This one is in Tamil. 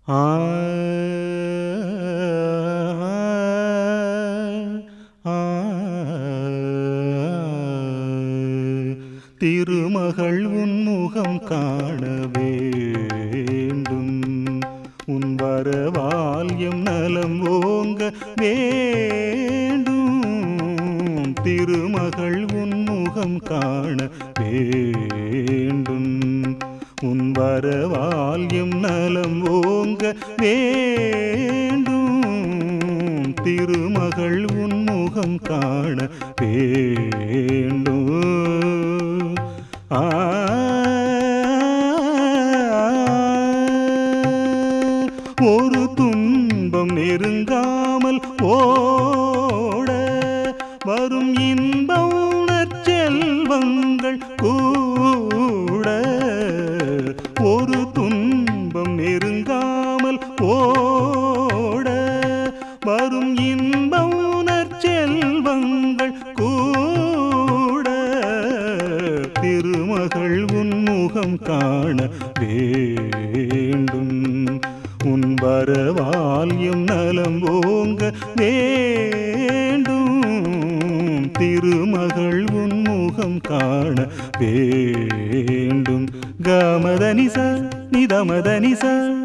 ஆ ஆ திருமகள் உன்முகம் காண வேண்டும், உன் வரவால் எம் நலம் ஓங்க வேண்டும். திருமகள் உன்முகம் காண வேண்டும், உன் வரவால் எம் நலம் ஓங்க வேண்டும். திருமகள் உன்முகம் காண வேண்டும். ஒரு துன்பம் நெருங்காமல் ஓட வரும் இன்ப உணர்ச்செல்வங்கள் கூட. ஒரு துன்பம் நெருங்காமல் ஓட வரும் இன்ப உணர்ச்செல்வங்கள் கூட. திருமகள் உன்முகம் காண வேண்டும், உன் வரவால் எம் நலம் ஓங்க வேண்டும். திருமகள் உன்முகம் காண வேண்டும். கமதனிச நிதமதனிச